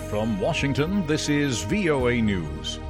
From Washington, this is VOA News.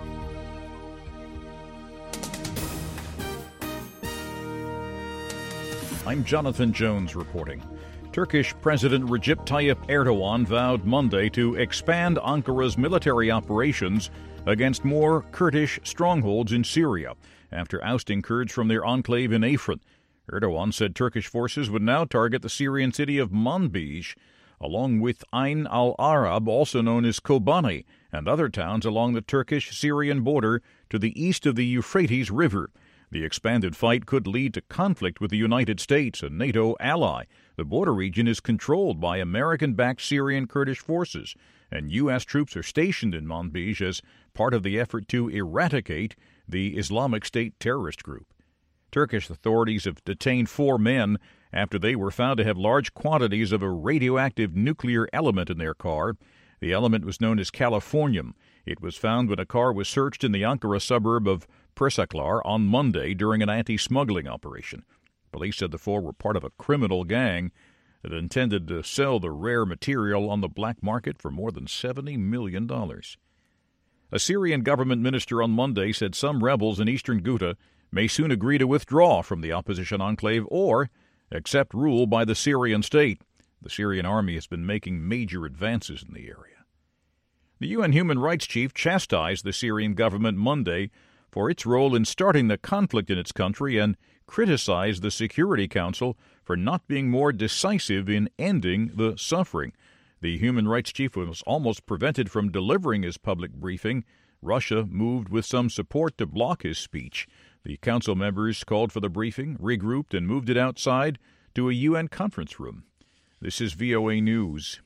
I'm Jonathan Jones reporting. Turkish President Recep Tayyip Erdogan vowed Monday to expand Ankara's military operations against more Kurdish strongholds in Syria after ousting Kurds from their enclave in Afrin. Erdogan said Turkish forces would now target the Syrian city of Manbij, along with Ain al-Arab, also known as Kobani, and other towns along the Turkish-Syrian border to the east of the Euphrates River. The expanded fight could lead to conflict with the United States, a NATO ally. The border region is controlled by American-backed Syrian Kurdish forces, and U.S. troops are stationed in Manbij as part of the effort to eradicate the Islamic State terrorist group. Turkish authorities have detained 4 men after they were found to have large quantities of a radioactive nuclear element in their car. The element was known as californium. It was found when a car was searched in the Ankara suburb of Persaklar on Monday during an anti-smuggling operation. Police said the 4 were part of a criminal gang that intended to sell the rare material on the black market for more than $70 million. A Syrian government minister on Monday said some rebels in eastern Ghouta may soon agree to withdraw from the opposition enclave or accept rule by the Syrian state. The Syrian army has been making major advances in the area. The UN Human Rights Chief chastised the Syrian government Monday for its role in starting the conflict in its country and criticized the Security Council for not being more decisive in ending the suffering. The Human Rights Chief was almost prevented from delivering his public briefing. Russia moved with some support to block his speech. The council members called for the briefing, regrouped, and moved it outside to a UN conference room. This is VOA News.